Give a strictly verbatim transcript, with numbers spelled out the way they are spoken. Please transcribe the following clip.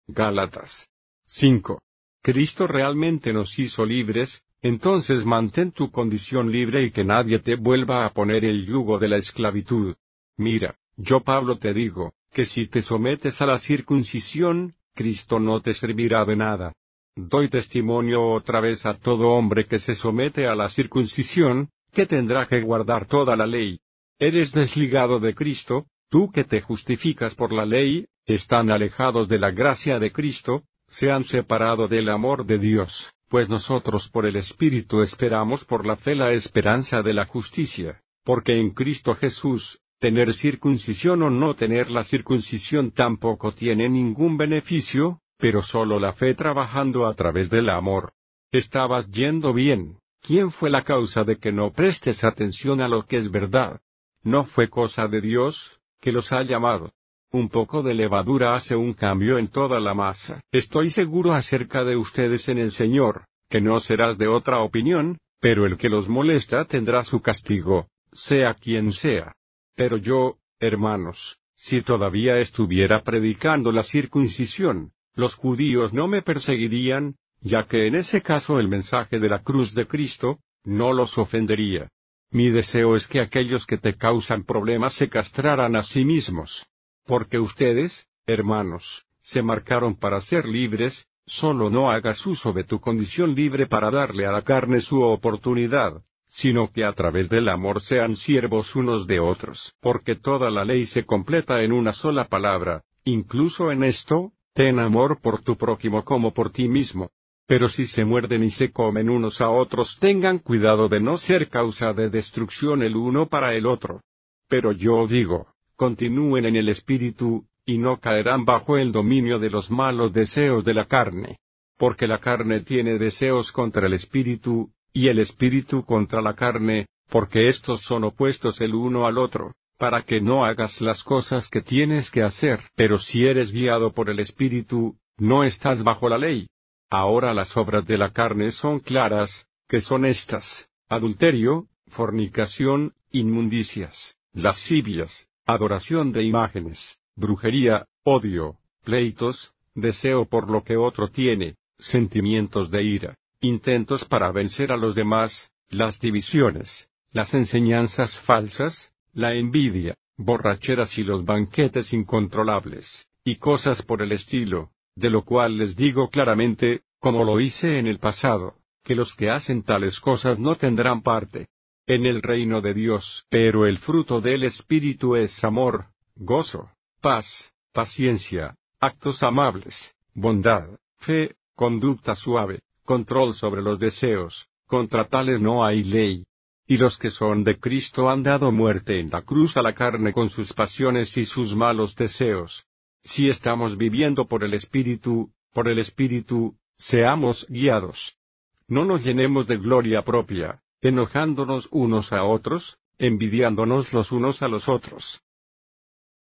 Gálatas cinco. Cristo realmente nos hizo libres, entonces mantén tu condición libre y que nadie te vuelva a poner el yugo de la esclavitud. Mira, yo Pablo te digo, que si te sometes a la circuncisión, Cristo no te servirá de nada. Doy testimonio otra vez a todo hombre que se somete a la circuncisión, que tendrá que guardar toda la ley. Eres desligado de Cristo, tú que te justificas por la ley, están alejados de la gracia de Cristo, se han separado del amor de Dios, pues nosotros por el Espíritu esperamos por la fe la esperanza de la justicia, porque en Cristo Jesús, tener circuncisión o no tener la circuncisión tampoco tiene ningún beneficio, pero solo la fe trabajando a través del amor. Estabas yendo bien. ¿Quién fue la causa de que no prestes atención a lo que es verdad? ¿No fue cosa de Dios, que los ha llamado? Un poco de levadura hace un cambio en toda la masa. Estoy seguro acerca de ustedes en el Señor, que no serás de otra opinión, pero el que los molesta tendrá su castigo, sea quien sea. Pero yo, hermanos, si todavía estuviera predicando la circuncisión, los judíos no me perseguirían, ya que en ese caso el mensaje de la cruz de Cristo no los ofendería. Mi deseo es que aquellos que te causan problemas se castraran a sí mismos. Porque ustedes, hermanos, se marcaron para ser libres, solo no hagas uso de tu condición libre para darle a la carne su oportunidad, sino que a través del amor sean siervos unos de otros. Porque toda la ley se completa en una sola palabra, incluso en esto, ten amor por tu prójimo como por ti mismo. Pero si se muerden y se comen unos a otros, tengan cuidado de no ser causa de destrucción el uno para el otro. Pero yo digo, continúen en el Espíritu, y no caerán bajo el dominio de los malos deseos de la carne. Porque la carne tiene deseos contra el Espíritu, y el Espíritu contra la carne, porque estos son opuestos el uno al otro, para que no hagas las cosas que tienes que hacer. Pero si eres guiado por el Espíritu, no estás bajo la ley. Ahora las obras de la carne son claras, que son estas: adulterio, fornicación, inmundicias, lascivias, adoración de imágenes, brujería, odio, pleitos, deseo por lo que otro tiene, sentimientos de ira, intentos para vencer a los demás, las divisiones, las enseñanzas falsas, la envidia, borracheras y los banquetes incontrolables, y cosas por el estilo, de lo cual les digo claramente, como lo hice en el pasado, que los que hacen tales cosas no tendrán parte en el reino de Dios. Pero el fruto del Espíritu es amor, gozo, paz, paciencia, actos amables, bondad, fe, conducta suave, control sobre los deseos. Contra tales no hay ley. Y los que son de Cristo han dado muerte en la cruz a la carne con sus pasiones y sus malos deseos. Si estamos viviendo por el Espíritu, por el Espíritu, seamos guiados. No nos llenemos de gloria propia, enojándonos unos a otros, envidiándonos los unos a los otros.